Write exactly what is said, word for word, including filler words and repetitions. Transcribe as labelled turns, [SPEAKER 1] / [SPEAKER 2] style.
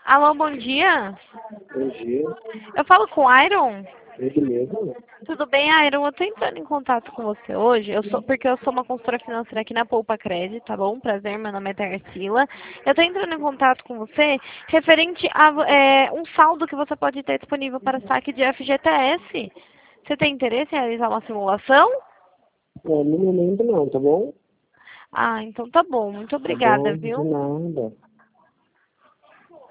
[SPEAKER 1] Alô, bom dia.
[SPEAKER 2] Bom dia.
[SPEAKER 1] Eu falo com o Iron?
[SPEAKER 2] Ele mesmo?
[SPEAKER 1] Tudo bem, Iron? Eu tô entrando em contato com você hoje, eu sou, porque eu sou uma consultora financeira aqui na Poupa Credit, tá bom? Prazer, meu nome é Tarsila. Eu tô entrando em contato com você referente a é, um saldo que você pode ter disponível para saque de F G T S. Você tem interesse em realizar uma simulação?
[SPEAKER 2] É, no momento não, tá bom?
[SPEAKER 1] Ah, então tá bom. Muito
[SPEAKER 2] Tá
[SPEAKER 1] obrigada,
[SPEAKER 2] bom, de
[SPEAKER 1] viu?
[SPEAKER 2] nada.